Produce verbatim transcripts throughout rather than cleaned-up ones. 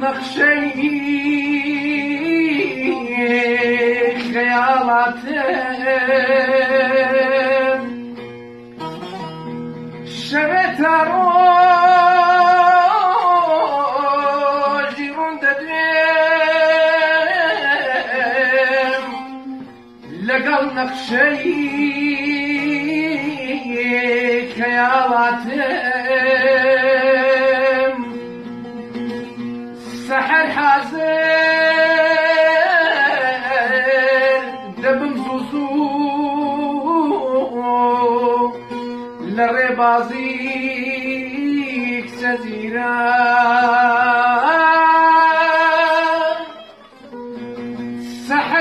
نقشي خيالاتم شبت روجي رنددم لقل نقشي خيالاتم سحر حاضر دبم زوزو لربازيك سزيرا سحر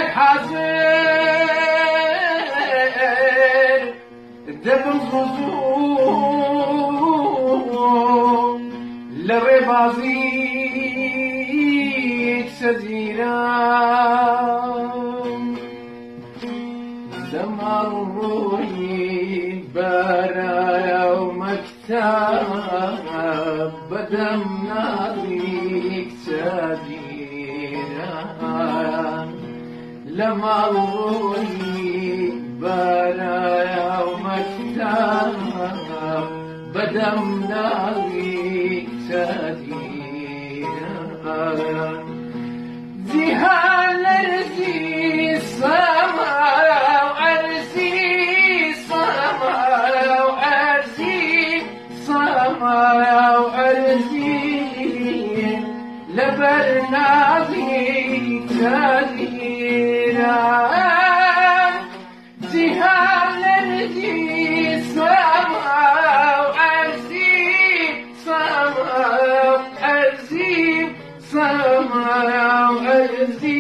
حاضر دبم زوزو لربازيك سزيرا زمان روحي برايا ومكتاب بدم ناريك سديرا لما روحي برايا ومكتاب بدم ناريك سديرا ذهان الذي سمع لبرناضي كثيرا جهال الذي سمع عزيز سمع عزيز سمع عزيز